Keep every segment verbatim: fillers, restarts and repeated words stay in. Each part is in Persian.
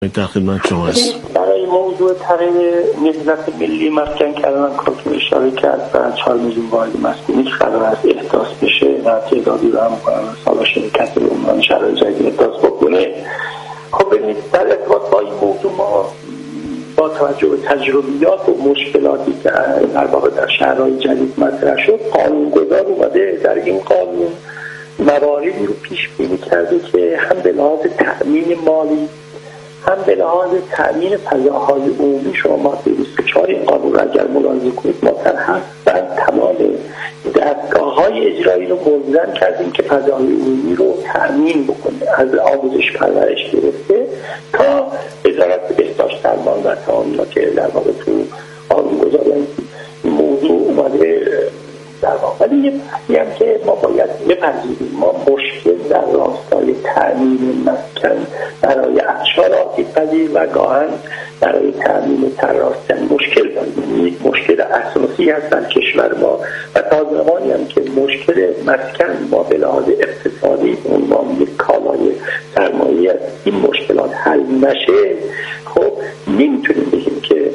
در خدمت شما است. برای موضوع تغییر نهضت ملی مسکن کردن کارتون اشاره کرد و چهار میلیون واحد مسکونی قرار است احداث بشه و تعدادی رو هم سالا شرکت به عنوان شهرهای جدید احداث بکنه. خب ببینید در ارتباط با این موضوع ما با توجه به تجربیات و مشکلاتی که در واقع در شهرهای جدید مطرح شد، قانونگذار اومده در این قانون مواردی رو پیش بینی کرده که هم به لحاظ تأمین مالی هم به لحاظ تأمین فضاهای عمومی، شما ماده بیست و چهار این قانون را اگر ملاحظه کنید مطرح هست و تمام دستگاه‌های اجرایی رو ملزم کردیم که فضاهای عمومی رو تأمین بکنه، از آموزش پرورش گرفته تا وزارت بهداشت درمان و تامینات که در واقع تو قانون‌گذاری این موضوع اومده در واقع. ولی یه بحثی هم که ما باید بپذیریم، ما مشکل در راستای تأمین مسکن برای اقشار آسیب‌پذیر و گاهن برای تأمین تراستن مشکل داریم. یک مشکل اساسی هست در کشور ما و تا زمانی هم که مشکل مسکن ما به لحاظ اقتصادی عنوان یک کالای سرمایه این مشکلات حل نشه، خب نمیتونیم بگیم که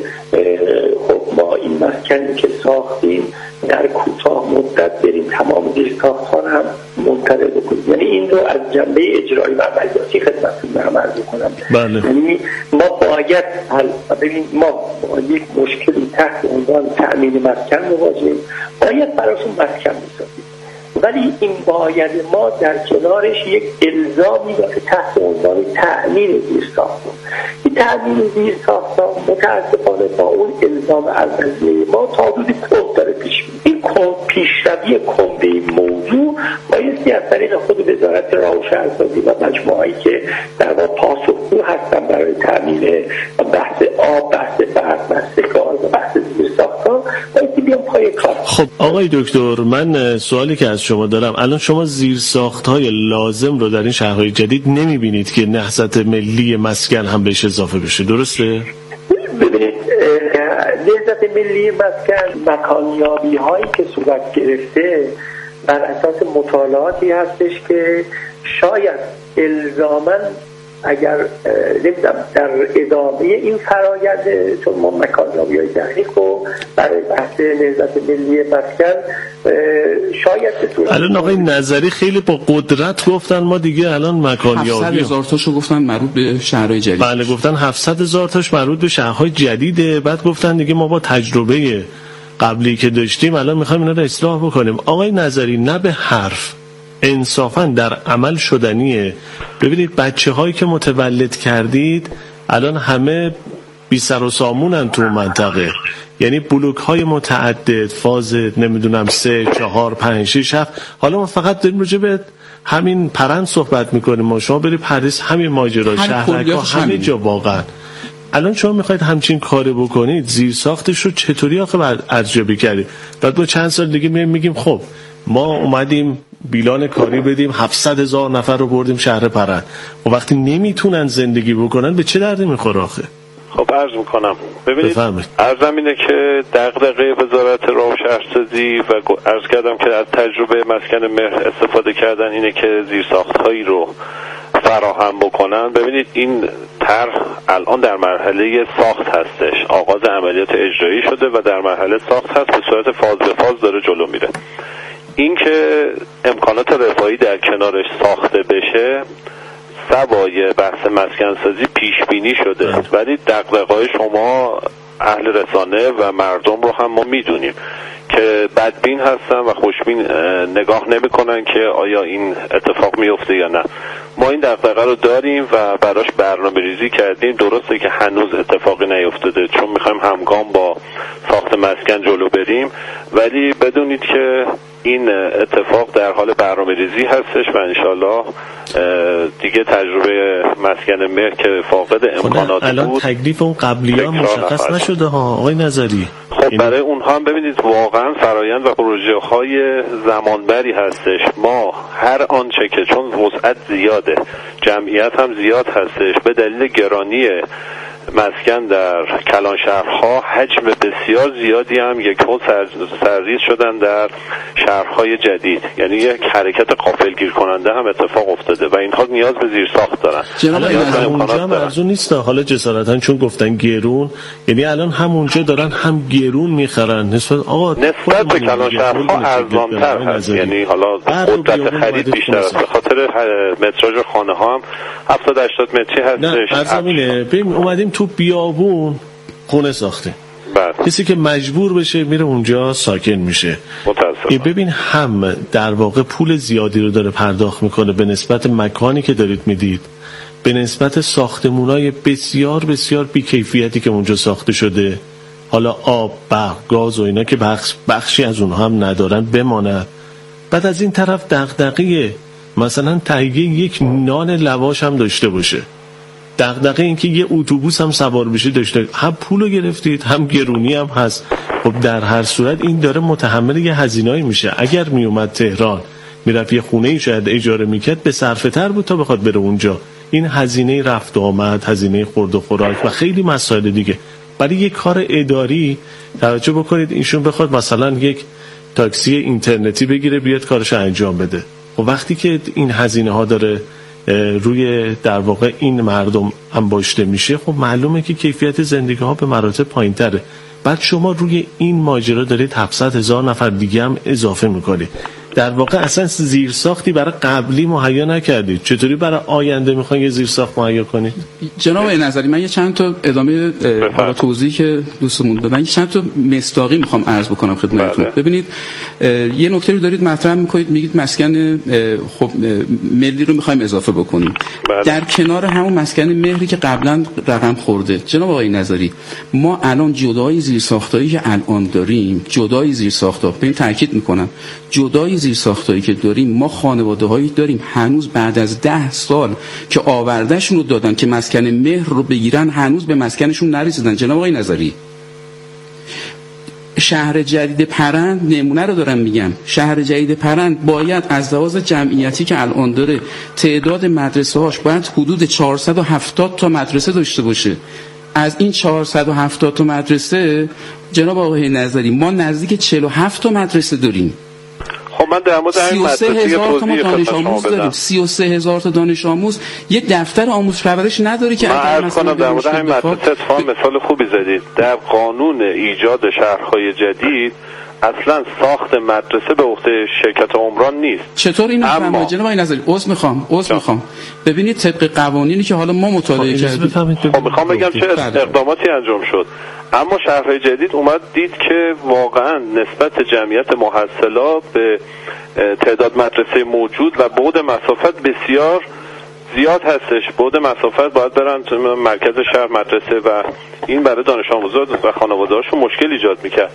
خب ما این مسکنی که ساختیم در کوتاه مدت بریم تمام زیرساخت‌ها هم منتقل بکنیم. یعنی این رو از جنبه اجرایی و عملیاتی خدمتتون دارم عرض می‌کنم. بله. یعنی ما باید حل ببین ما با یک مشکلی تحت عنوان تأمین مسکن مواجهیم، باید براشون مسکن بسازیم، ولی این باید ما در کنارش یک الزامی داره تحت عنوان تأمین زیرساخت‌ها. این تأمین زیرساخت‌ها متأسفانه با اون الزام اولیه ما تا حدودی کند داره پیش میره. این پیشروی کند این موضوع بایستی از طریق خود وزارت راه و شهرسازی و مجموعه‌ای که در واقع پاسخگو هستن برای تأمین بحث آب، بحث برق، بحث گاز و بحث زیرساخت‌ها بایستی بیان پای کار. خب آقای دکتر، من سوالی که از شما دارم، الان شما زیرساخت‌های لازم رو در این شهرهای جدید نمی‌بینید که نهضت ملی مسکن هم بهش اضافه بشه، درسته؟ ببینید نهضت ملی مسکن مکانیابی هایی که صورت گرفته بر اساس مطالعاتی هستش که شاید الزاماً اگر نمیدونم در ادامه این فرآیند، چون ما مکانیابی های دقیق رو برای بحث نهضت ملی مسکن شاید الان آقای نظری خیلی با قدرت گفتن ما دیگه الان مکانیابی هفتصد هزار تاشو گفتن مربوط به شهرهای جدید. بله گفتن هفتصد هزار تاش مربوط به شهرهای جدیده، بعد گفتن دیگه ما با تجربه قبلی که داشتیم الان میخوایم اینا رو اصلاح بکنیم. آقای نظری نه به حرف، انصافاً در عمل شدنیه. ببینید بچه هایی که متولد کردید الان همه بی سر و سامونن تو منطقه، یعنی بلوک های متعدد، فاز نمیدونم سه چهار پنج شش هفت. حالا ما فقط داریم راجع به همین پرند صحبت میکنیم، ما شما برید پاریس همین ماجرا، شهرها همه جا واقعا. الان شما میخواید همچین کاری بکنید، زیر ساختش رو چطوری آخه بعد ارزیابی کردید؟ بعد ما چند سال دیگه میگیم خب ما اومدیم بیلان کاری بدیم هفتصد هزار نفر رو بردیم شهر پرند، و وقتی نمیتونن زندگی بکنن به چه دردی میخوره آخه؟ خب عرض میکنم، ببینید عرضم اینه که دغدغه وزارت راه و شهرسازی و عرض کردم که از تجربه مسکن مهر استفاده کردن اینه که زیرساخت‌هایی رو فراهم بکنن. ببینید این طرح الان در مرحله ساخت هستش، آغاز عملیات اجرایی شده و در مرحله ساخت هست، به صورت فاز به فاز داره جلو میره. این که امکانات رفاهی در کنارش ساخته بشه سوای بحث مسکن سازی پیش بینی شده، ولی دغدغه‌های شما اهل رسانه و مردم رو هم ما میدونیم که بدبین هستن و خوشبین نگاه نمی‌کنن که آیا این اتفاق میفته یا نه. ما این دغدغه رو داریم و براش برنامه‌ریزی کردیم. درسته که هنوز اتفاقی نیفتاده چون می‌خوایم همگام با ساخت مسکن جلو بریم، ولی بدونید که این اتفاق در حال برنامه‌ریزی هستش و انشالله دیگه تجربه مسکن مهر که فاقد امکانات بود الان تکلیف اون قبلی ها مشخص نشده ها آقای نظری. خب این... برای اونها هم ببینید واقعا فرایند و پروژه های زمانبری هستش. ما هر آنچه که چون وسعت زیاده، جمعیت هم زیاد هستش، به دلیل گرانی مسکن در کلان شهرها حجم بسیار زیادی هم یک هول سرریز شدن در شهرهای جدید، یعنی یک حرکت غافلگیر کننده هم اتفاق افتاده و اینها نیاز به زیرساخت دارن. اونجا هم ارزون نیست، حالا جسارتاً چون گفتن گرون، یعنی الان همونجا دارن هم گرون میخرن نسبت آقا نسبت به کلان شهرها ارزان‌تر هست، یعنی حالا قدرت خرید بیشتر است، به خاطر متراژ خانه ها هم هفتاد هشتاد متری هستش. نه ارزمینه ببین اومدیم تو بیابون خونه ساخته، کسی که مجبور بشه میره اونجا ساکن میشه. متاسفم. ببین هم در واقع پول زیادی رو داره پرداخت میکنه به نسبت مکانی که دارید میدید، به نسبت ساختمونای بسیار بسیار بیکیفیتی که اونجا ساخته شده، حالا آب، برق، گاز و اینا که بخش بخشی از اونها هم ندارن بماند. بعد از این طرف دغدغه مثلا تهیه یک نان لواش هم داشته باشه، دغدغه این که یه اتوبوس هم سوار بشه داشته، هم پولو گرفتید هم گرونی هم هست. خب در هر صورت این داره متحمل یه هزینه‌ای میشه. اگر میومد تهران میرفت یه خونه‌ای شاید اجاره میکرد به صرفه تر بود تا بخواد بره اونجا، این هزینه رفت و آمد، هزینه خورد و خوراک و خیلی مسائل دیگه. برای یک کار اداری توجه بکنید ایشون بخواد مثلا یک تاکسی اینترنتی بگیره بیاد کارش انجام بده، و وقتی که این هزینه ها داره روی در واقع این مردم انباشته میشه، خب معلومه که کیفیت زندگی ها به مراتب پایین تره. بعد شما روی این ماجرا دارید هفتصد هزار نفر دیگه هم اضافه میکنید، در واقع اصلا زیرساختی برای قبلی مهیا نکردید، چطوری برای آینده میخواین یه زیرساخت مهیا کنید؟ جناب نظری من یه چند تا ادامه برای توضیحی که دوستمون دادن، یه چند تا مصداقی میخوام عرض بکنم خدمتتون. ببینید یه نکته رو دارید مطرح میکنید، میگید مسکن خب ملی رو میخوایم اضافه بکنیم بله. در کنار همون مسکن مهری که قبلا رقم خورده. جناب آقای نظری ما الان جدای زیرساختایی که الان داریم، جدای زیرساختا، به این تاکید میکنم، جدای زیرساختایی که داریم، ما خانواده‌هایی داریم هنوز بعد از ده سال که آوردهشون رو دادن که مسکن مهر رو بگیرن هنوز به مسکنشون نرسیدن. جناب آقای نظری شهر جدید پرند نمونه رو دارم میگم، شهر جدید پرند باید از لحاظ جمعیتی که الان داره تعداد مدرسه هاش باید حدود چهارصد و هفتاد تا مدرسه داشته باشه. از این چهارصد و هفتاد تا مدرسه جناب آقای نظری ما نزدیک چهل و هفت تا مدرسه داریم. خب من در مورد همین مدرسه هزار تا دانش آموز داریم، سی و سه هزار تا دانش آموز، یک دفتر آموزش پرورش نداره که من عرض کنم در مورد همین مدرسه اتفاقا مثال خوبی زدید. در قانون ایجاد شهرهای جدید اصلا ساخت مدرسه به عهده شرکت عمران نیست. چطور اینو فهمید جناب آقای نظری؟ عذر میخوام عذر میخوام ببینید طبق قوانینی که حالا ما مطالعه کردیم، خب میخوام بگم چه اقداماتی انجام شد. اما شهرهای جدید اومد دید که واقعا نسبت جمعیت محصلا به تعداد مدرسه موجود و بعد مسافت بسیار زیاد هستش. بعد مسافت باید برن تو مرکز شهر مدرسه و این برای دانش آموزان و خانواده‌هاشون مشکل ایجاد میکرد.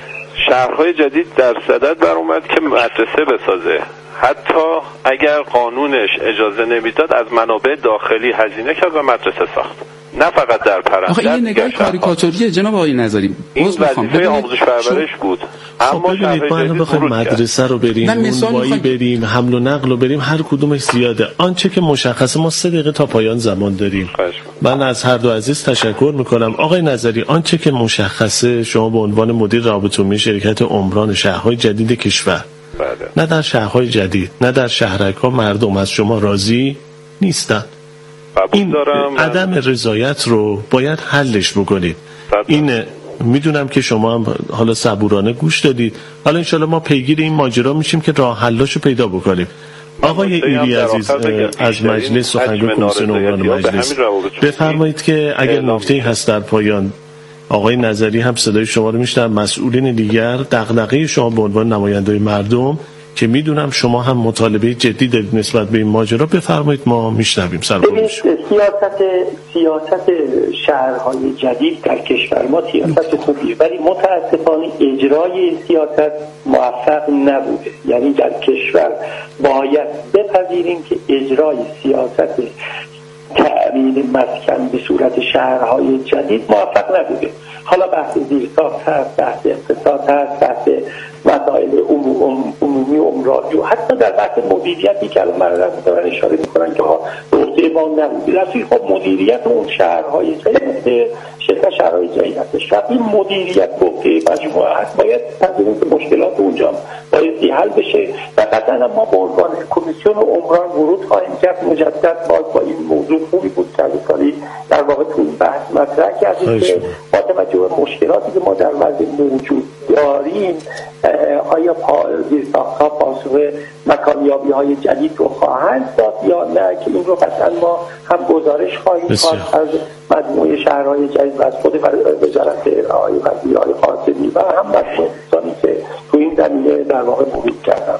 شهرهای جدید در صدد بر اومد که مدرسه بسازه، حتی اگر قانونش اجازه نمیداد از منابع داخلی هزینه کرد و مدرسه ساخت، نه فقط در پرند. آخه این نگاه کاریکاتوریه جناب آقای نظری. این وظیفه آموزش پرورش بود. اما ببینید ما الان بخوایم مدرسه رو بریم، اونوایی بریم، حمل و نقل رو بریم، هر کدومش زیاده. آنچه که مشخصه ما سه دقیقه تا پایان زمان داریم. من از هر دو عزیز تشکر میکنم. آقای نظری آنچه که مشخصه شما به عنوان مدیر رابطه عمومی شرکت عمران شهرهای جدید کشور، بله. نه در شهرهای جدید نه در شهرک‌ها مردم از شما راضی نیستن. این عدم رضایت رو باید حلش بکنید. این میدونم که شما هم حالا صبورانه گوش دادید، حالا انشالله ما پیگیر این ماجرا میشیم که راه حلاشو پیدا بکنیم. آقای ایری عزیز از مجلس سخنگوی کمیسیون عمران مجلس بفرمایید که اگر نکته‌ای هست در پایان. آقای نظری هم صدای شما رو میشنوم، مسئولین دیگر، دغدغه شما به عنوان نماینده‌ی مردم که میدونم شما هم مطالبه جدی دارید نسبت به این ماجرا، بفرمایید ما میشنویم. ببینید سیاست سیاست شهرهای جدید در کشور ما سیاست خوبیه، ولی متاسفانه اجرای سیاست موفق نبوده. یعنی در کشور باید بپذیریم که اجرای سیاست تعمیر مسکن به صورت شهرهای جدید موفق نبوده. حالا بحث زیرساخت هست، بحث اقتصاد هست، بحث مسائل عمومی و عمرانی و حتی در بحث مدیریتی که الان مردم دارن اشاره میکنن که نقطه ما نبود. رفیق خب مدیریت اون شهرهای جدید شرکت شهرهای جدید هستش. این مدیریت نقطه مجموعه هست، باید تنظیم مشکلات اونجا بایدی حل بشه و قطعا ما با عنوان کمیسیون عمران ورود خواهیم کرد مجدد. باز با این موضوع خوبی بود که کاری در واقع تو بحث مطرح کردیم که با توجه به مشکلاتی که ما در وضع موجود داریم آیا زیرساخت‌ها پاسخ مکانیابی های جدید رو خواهند داد یا نه، که این رو قطعا ما هم گزارش خواهیم خواست از مجموعه شهرهای جدید و از خود وزارت آقای وزیر آقای قاسمی و هم مسئولانی که تو این زمینه در واقع ورود کردن.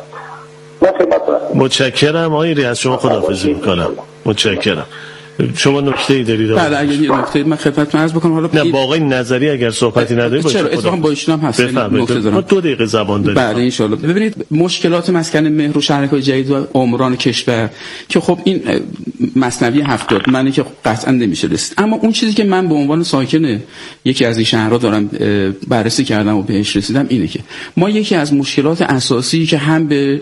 متشکرم آقای ریاض، شما خداحافظی میکنم. متشکرم. شما نکته ای دارید؟ بله اگه یه نکته من خدمتتون عرض بکنم. حالا نه با آقای نظری اگر صحبتی ندارید چرا اتفاقا با ایشون هم هست نکته دارم. ما دو دقیقه زبان داریم. بله ان شاء الله. ببینید مشکلات مسکن مهر و شهرهای جدید و عمران کشور که خب این مثنوی هفتاد معنی که قطعا نمیشه رسید، اما اون چیزی که من به عنوان ساکن یکی از این شهرها دارم بررسی کردم و بهش رسیدم اینه که ما یکی از مشکلات اساسی که هم به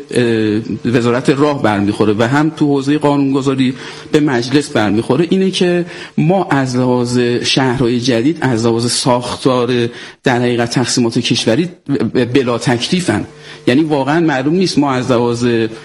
وزارت راه برمیخوره و هم تو حوزه قانونگذاری به مجلس برمیخوره اینه که ما از لحاظ شهرهای جدید از لحاظ ساختار در حقیقت تقسیمات کشوری بلا تکلیفن. یعنی واقعا معلوم نیست ما از لحاظ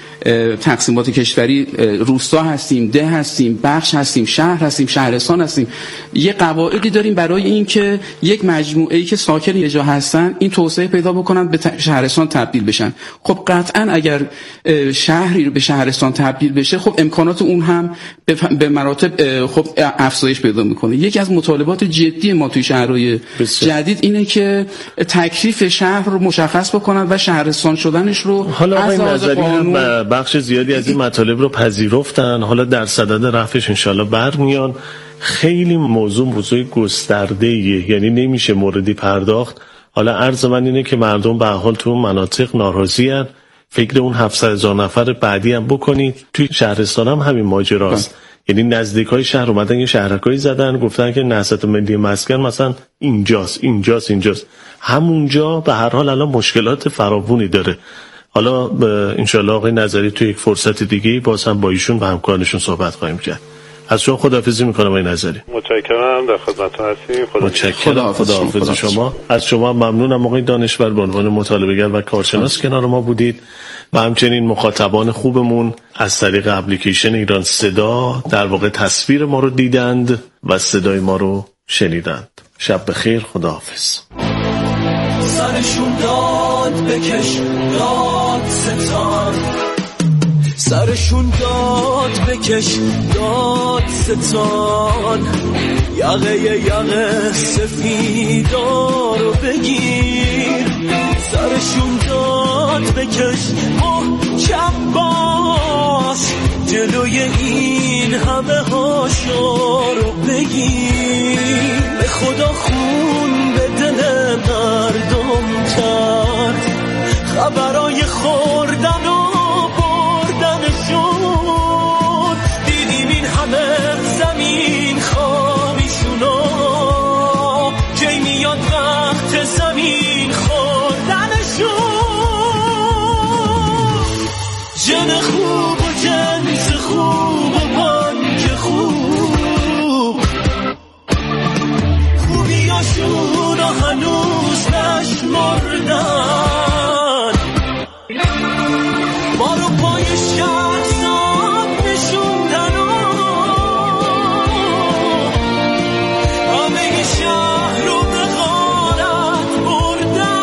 تقسیمات کشوری روستا هستیم، ده هستیم، بخش هستیم، شهر هستیم، شهرستان هستیم. یه قواعدی داریم برای این که یک مجموعه‌ای که ساکن یه جا هستن این توسعه پیدا بکنن به شهرستان تبدیل بشن. خب قطعا اگر شهری رو به شهرستان تبدیل بشه خب امکانات اون هم به مراتب خب افزایش پیدا میکنه. یکی از مطالبات جدی ما توی شهرهای جدید اینه که تکلیف شهر رو مشخص بکنن و شهرستان شدنش رو حالا آقای نظری هم بخش زیادی از این مطالب رو پذیرفتن، حالا در صدد رفعش انشالله برمیان. خیلی موضوع موضوع گسترده‌ایه، یعنی نمیشه موردی پرداخت. حالا عرض من اینه که مردم به حال تو مناطق ناراضی ان، فکر اون هفتصد هزار نفر بعدی هم بکنید. توی شهرستان هم همین ماجراست. یعنی نزدیکای شهر اومدن یه شهرکایی زدن گفتن که نهضت ملی مسکن مثلا اینجاست اینجاست اینجاست همونجا به هر حال الان مشکلات فراوانی داره. حالا انشالله آقای نظری توی یک فرصت دیگه باز هم با ایشون و همکارانشون صحبت خواهیم کرد. از شما خداحافظی میکنم آقای نظری. متشکرم، در خدمتتون هستیم. متشکرم، خداحافظ شما. از شما ممنونم آقای دانشور به عنوان مطالبه‌گر و کارشناس کنار ما بودید و همچنین مخاطبان خوبمون از طریق اپلیکیشن ایران صدا در واقع تصویر ما رو دیدند و صدای ما رو شنیدند. شب بخیر، خداحافظ. سرشون داد بکش داد ستان، سرشون داد بکش داد ستان، یقه یقه سفیدا رو بگیر، سرشون داد بکش محکم باز، جلوی این همه هاشا رو بگیر، به خدا خون به دل مردم کرد، خبرای خوردن و بردنشون، دیدیم این همه زمین خواهیشونو، کی میاد وقت زمین خوردنشون، جن خوب و جنس خوب و بانک خوب، خوبیاشون هنوز نشمردن، ما رو پای شهر ساب نشوندن و همه شهر رو به غارت بردن.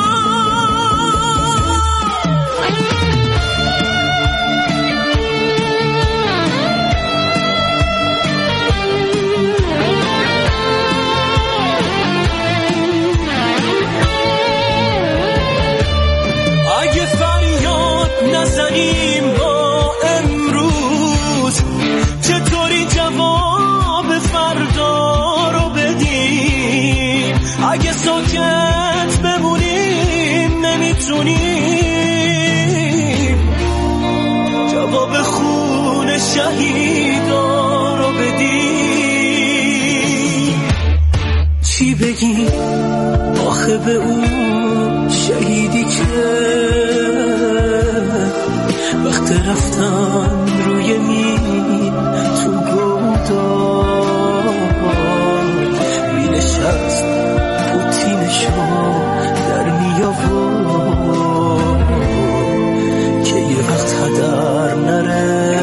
اگه فریاد نزنیم با امروز، چطوری جواب فردا رو بدیم؟ اگه ساکت بمونیم نمیتونیم جواب خون شهیدا رو بدیم. چی بگیم آخه به اون شهیدی که رفتن روی میل تو گودال می نشست پوتینشو در میابود که یه وقت هدر نره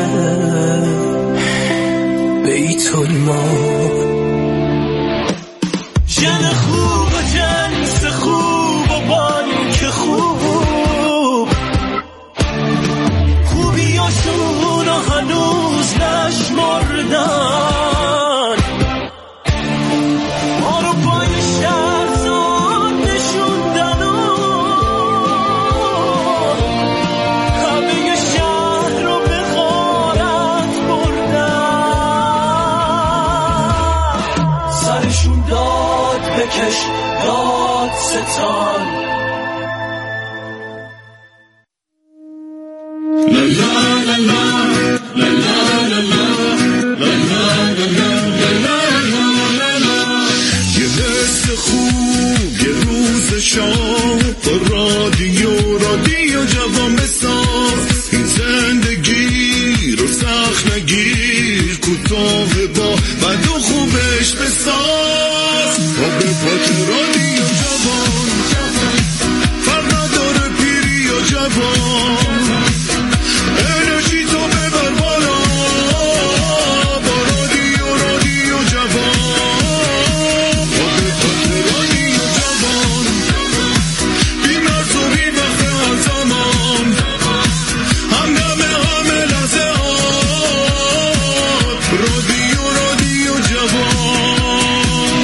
بیت المال. جن خوب و جنس خوب و بانک خوب خوبیاشون رو هنوز نشمردن ما رو پای شهرزاد نشوندن و همه شهر رو به غارت بردن سرشون داد بکش داد ستان. یه حس خوب یه روز شام با رادیو رادیو جوان بساز این زندگی رو سخت نگیر کوتاه با بد و خوبش بساز با به پات رادیو جوان فرق نداره پیری و جوان انرژی تو ببر بالا با رادیو رادیو جوان با به پات رادیو جوان بی مرز و بی وقت هر زمان هم دمه همه لحظه آت رادیو رادیو جوان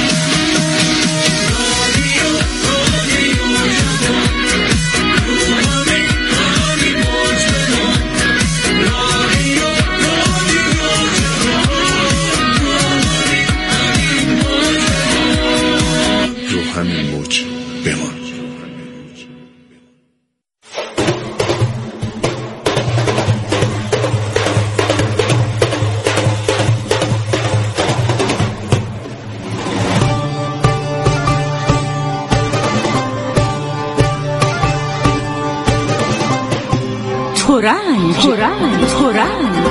رادیو رادیو جوان همین همین موج بنام رادیو رادیو جوان رو همین موج بمان. ترنج ترنج ترنج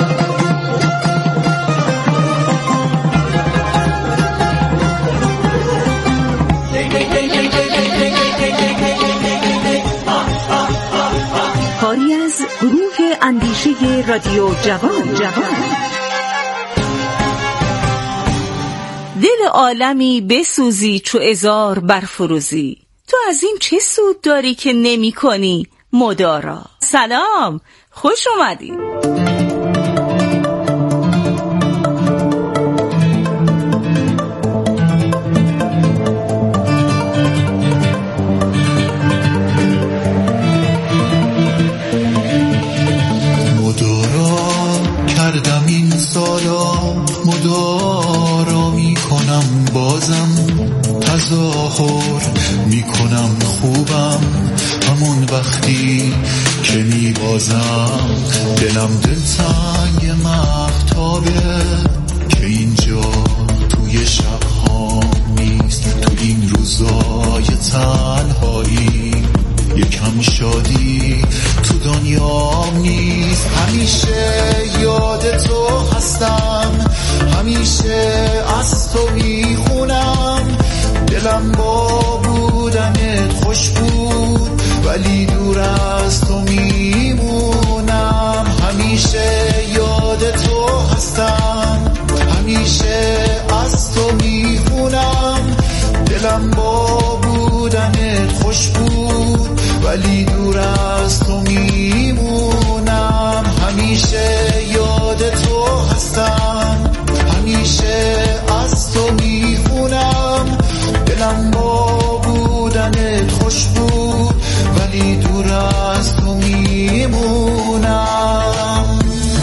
کاری از گروه اندیشه رادیو جوان جوان. دل عالمی بسوزی چو ازار برفروزی تو از این چه سود داری که نمی کنی مدارا. سلام خوش اومدی. مدارا کردم این سالا مدارا میکنم بازم تظاهر میکنم خوبم همون وقتی که میبازم دلم دلتنگ مهتابه که اینجا توی شبها نیست تو این روزای تنهایی یکم شادی تو دنیام نیست. همیشه یاد تو هستم همیشه از تو میخونم دلم با بودنت خوش بود ولی دور از تو میمونم. همیشه یاد تو هستم همیشه از تو میخونم دلم با بودنت خوش بود ولی دور از تو میمونم. همیشه یاد تو هستم همیشه از تو میخونم دلم با بودنت خوش بود ولی دور از تو میمونم.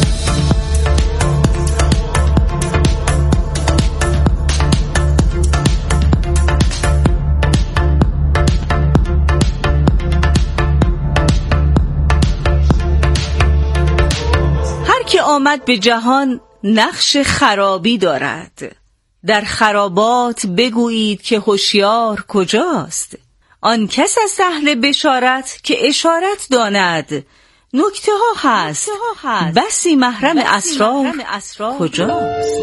هر که آمد به جهان نقش خرابی دارد در خرابات بگویید که هوشیار کجاست. آن کس از اهل بشارت که اشارت داند نکته ها هست بسی محرم اسرار کجا؟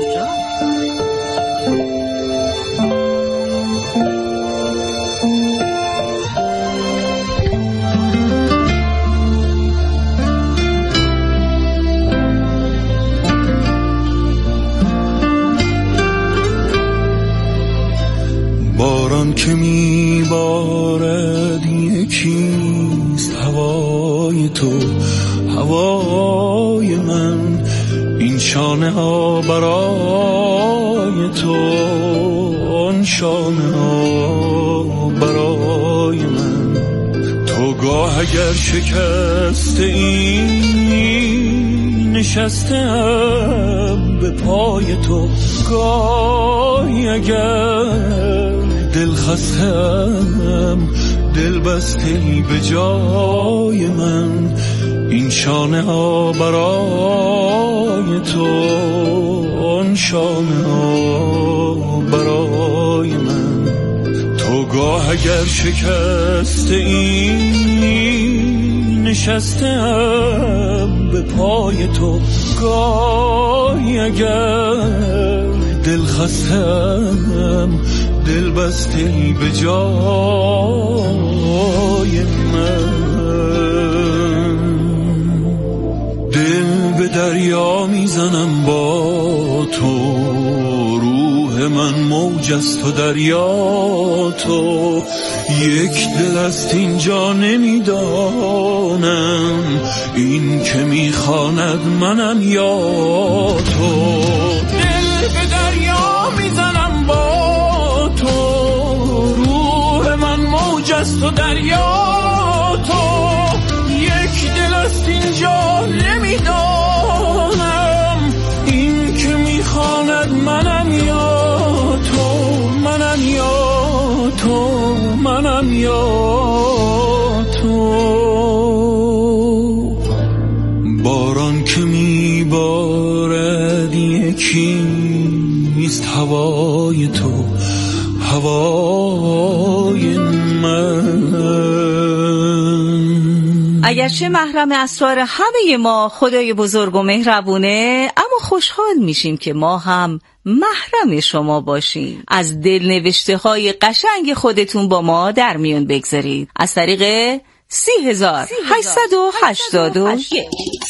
باران که میبارد یکیست هوای تو هوای من، این شانه ها برای تو آن شانه ها برای من. تو گاه اگر شکسته این نشستم به پای تو، گاهی اگر دل خستم دل بسته به جای من، این شانه ها برای تو آن شانه ها برای من. تو گاه اگر شکسته این نشستم به پای تو، گاهی اگر دل خستم دل بسته به جای من. دل به دریا میزنم با تو، روح من موج است و دریا تو، یک دل است اینجا نمیدانم این که میخواند منم یا تو. دل به دریا میزنم با تو، روح من موج است و دریا تو، یک دل است اینجا نمیدانم این که میخواند منم یا تو، منم یا تو، منم یا تو. باران که میبارد یکیست هوای تو هوای من. اگرچه محرم اسرار همه ما خدای بزرگ و مهربونه، اما خوشحال میشیم که ما هم محرم شما باشیم. از دل نوشته های قشنگ خودتون با ما در میون بگذارید از طریق سی هزار هشتصد و هشتاد و یک.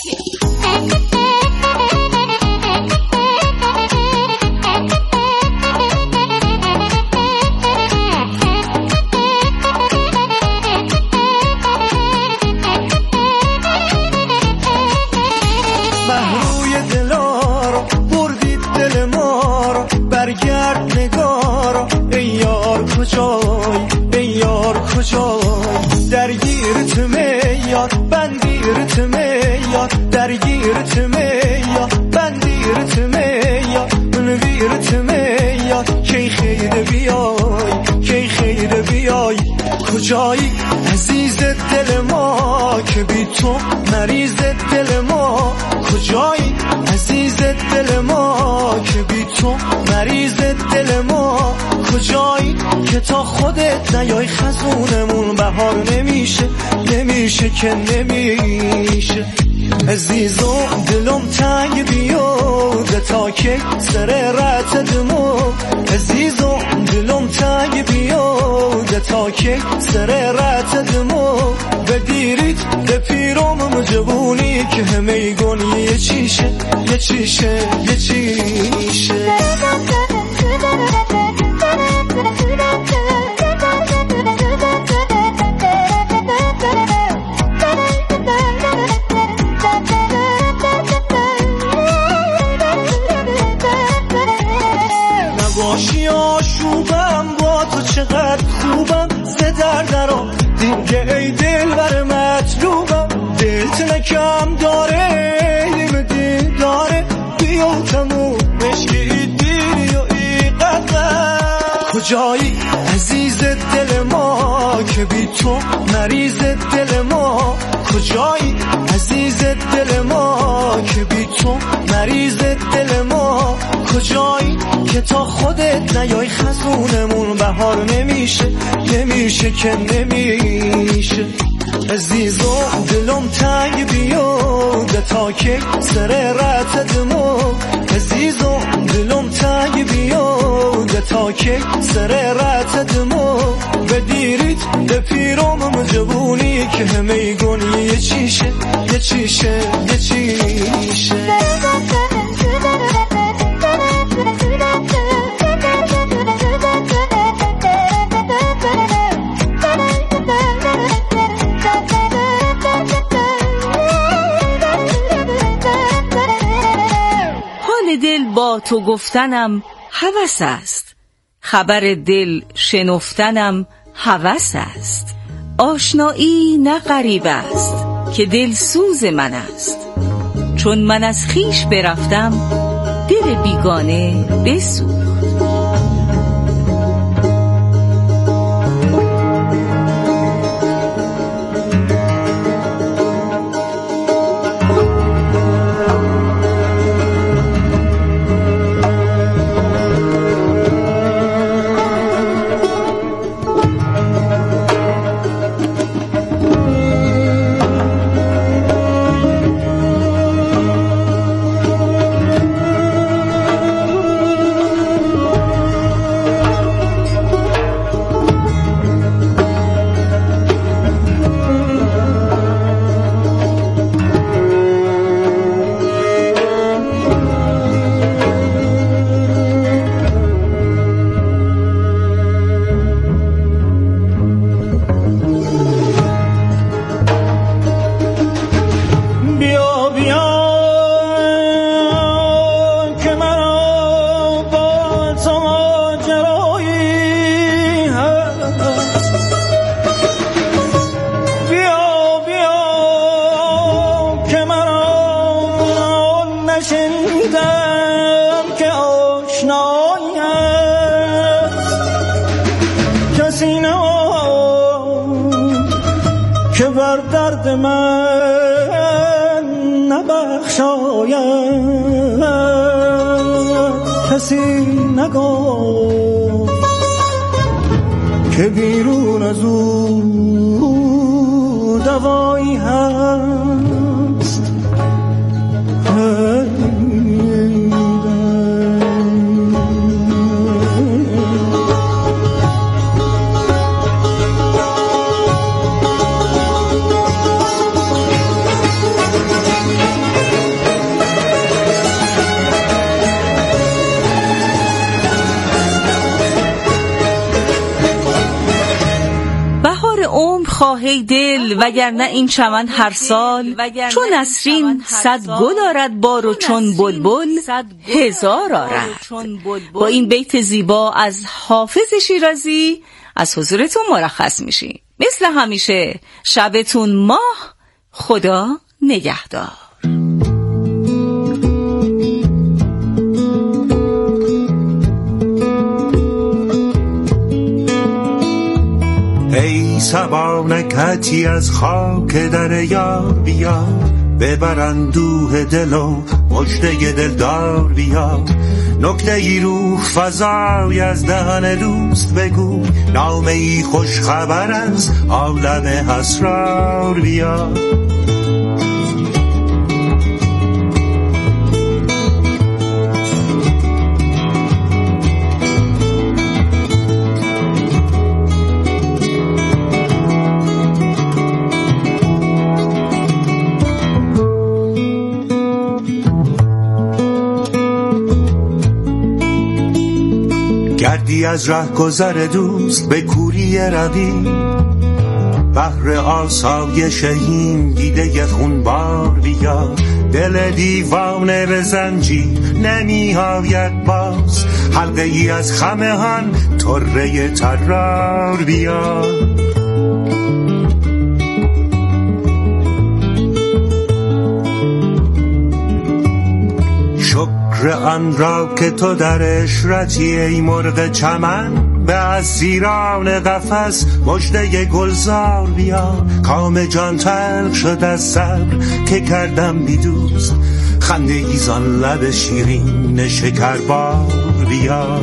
برگرد نگار ای یار کجای ای یار کجای، درگیرت میاد بندیرت میاد، درگیرت میاد بندیرت میاد، منویرت میاد کی خیر بیای کی خیر بیای. کجایی عزیز دل ما که بی تو مریض دل ما، کجایی عزیز دل ما که بی تو مریض دل ما، کجایی که تا خودت نیای خزونمون بهار نمیشه نمیشه که نمیشه. عزیزم دلم تنگ بیاده تا که سر رت دمو، عزیزم دلم تنگ بیاده تا که سر رت دمو، بدیرید به پیرم جوونی که همه گونی یه چیشه یه چیشه یه چیشه. نباشی آشوبم با تو چقدر خوبم، زدر درام دیگه ای دل بر مطلوبم، دلت نکم داره نیم دین داره بیا تموم مشکی دیری و ای قدر. کجایی عزیز دل ما که بی تو مریض دل ما، کجایی عزیز دل ما که بی تو مریض دل ما، کجایی که تا خودت نیای خزونمون بهار نمیشه نمیشه که نمیشه. عزیزم دلم تنگ بیاد تا که سر رات دمو عزیزم دلم تنگ بیاد تا که سر رات دمو بدیریت به پیرم مجبونی که همه گونی یه چیشه یه چیشه یه چیشه دل با تو گفتنم هوس است، خبر دل شنفتنم هوس است. آشنایی نه غریب است که دل سوز من است، چون من از خیش برفتم دل بیگانه بسوخت. که بیرون از او دوایی هست. خواهی دل وگرنه این چمن هر سال، چون نسرین صد گل آرد بار و چون بلبل هزار آرد. با این بیت زیبا از حافظ شیرازی از حضورتون مرخص میشی. مثل همیشه شبتون ماه، خدا نگهدار. ای صبا نکتی از خاک در یار بیا، ببر اندوه دل و مژده دلدار بیا. نکته ای روح فضای از دهن دوست بگو، نامه ای خوش خبر از عالم اسرار بیا. گردی از ره گذر دوست به کوری روی، بحر آسایش این دیده خونبار بیا. دل دیوانه به زنجیر نمی آید باز، حلقه ای از خمهان طره طرار بیا. آن را که تو در اشرتی ای مرغ چمن، به اسیران قفس مژده گلزار بیا. کام جان تلخ شد از صبر که کردم بی دوست، خنده ایزان لب شیرین شکربار بیا.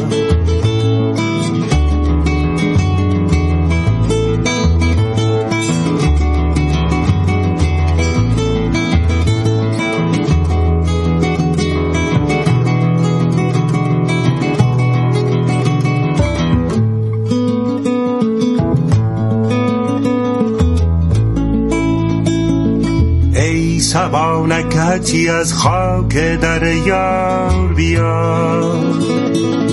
شبانکتی از خاک در یار بیار.